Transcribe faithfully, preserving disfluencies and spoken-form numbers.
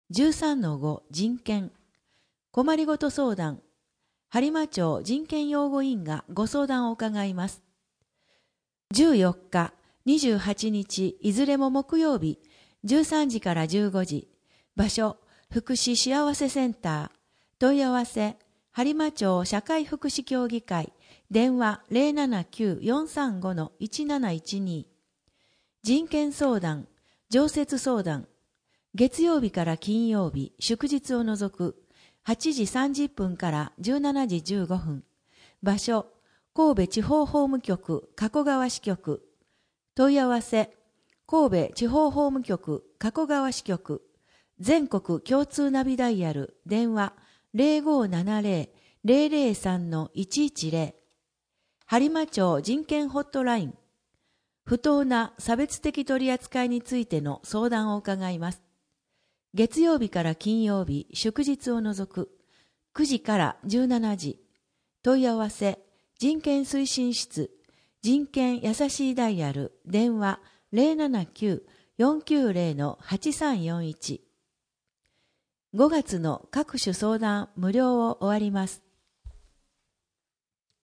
じゅうさんのご 人権困りごと相談播磨町人権擁護員がご相談を伺います。じゅうよっか、にじゅうはちにちいずれも木曜日じゅうさんじからじゅうごじ、場所福祉幸せセンター、問い合わせ播磨町社会福祉協議会、電話 ゼロななきゅう よんさんご いちなないちに、人権相談常設相談月曜日から金曜日祝日を除くはちじさんじゅっぷんからじゅうしちじじゅうごふん、場所神戸地方法務局加古川支局、問い合わせ神戸地方法務局加古川支局、全国共通ナビダイヤル電話 ゼロごななゼロ ゼロゼロさん いちいちゼロ、播磨町人権ホットライン、不当な差別的取り扱いについての相談を伺います。月曜日から金曜日祝日を除くくじからじゅうしちじ、問い合わせ人権推進室人権やさしいダイヤル電話 ゼロななきゅう よんきゅうゼロ はちさんよんいち。ごがつの各種相談無料を終わります。